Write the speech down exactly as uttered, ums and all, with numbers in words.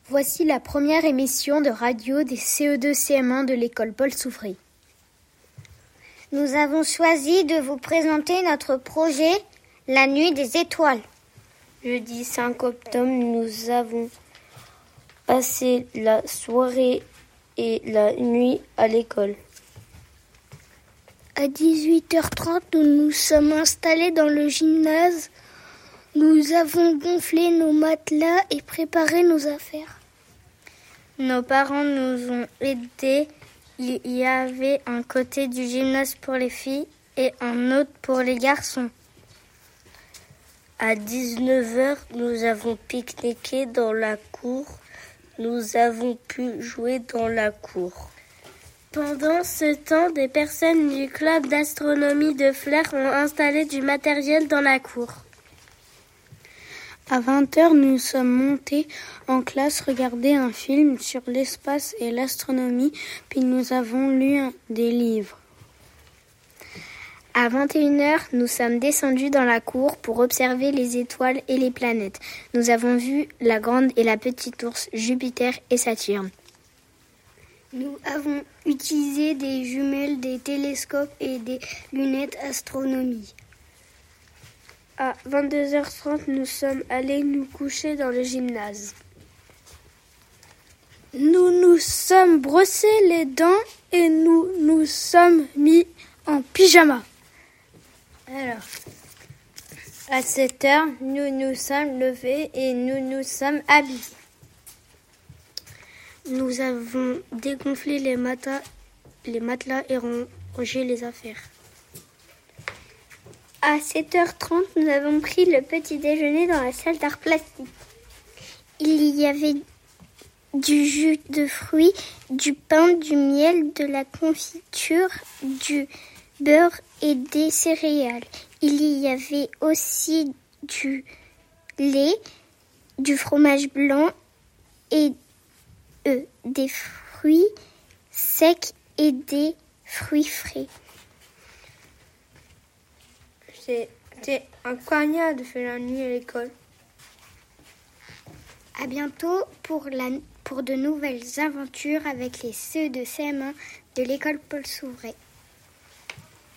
Voici la première émission de radio des C E deux C M un de l'école Paul Soufrier. Nous avons choisi de vous présenter notre projet La Nuit des Étoiles. Jeudi cinq octobre, nous avons passé la soirée et la nuit à l'école. À dix-huit heures trente, nous nous sommes installés dans le gymnase. Nous avons gonflé nos matelas et préparé nos affaires. Nos parents nous ont aidés. Il y avait un côté du gymnase pour les filles et un autre pour les garçons. À dix-neuf heures, nous avons pique-niqué dans la cour. Nous avons pu jouer dans la cour. Pendant ce temps, des personnes du club d'astronomie de Flers ont installé du matériel dans la cour. À vingt heures, nous sommes montés en classe regarder un film sur l'espace et l'astronomie, puis nous avons lu un, des livres. À vingt et une heures, nous sommes descendus dans la cour pour observer les étoiles et les planètes. Nous avons vu la grande et la petite ours, Jupiter et Saturne. Nous avons utilisé des jumelles, des télescopes et des lunettes astronomie. À vingt-deux heures trente, nous sommes allés nous coucher dans le gymnase. Nous nous sommes brossés les dents et nous nous sommes mis en pyjama. Alors, à sept heures, nous nous sommes levés et nous nous sommes habillés. Nous avons dégonflé les, mata- les matelas et rangé les affaires. À sept heures trente, nous avons pris le petit déjeuner dans la salle d'art plastique. Il y avait du jus de fruits, du pain, du miel, de la confiture, du beurre et des céréales. Il y avait aussi du lait, du fromage blanc et euh, des fruits secs et des fruits frais. C'était incroyable de faire la nuit à l'école. À bientôt pour, la, pour de nouvelles aventures avec les C E deux C M un de l'école Paul Soufrier.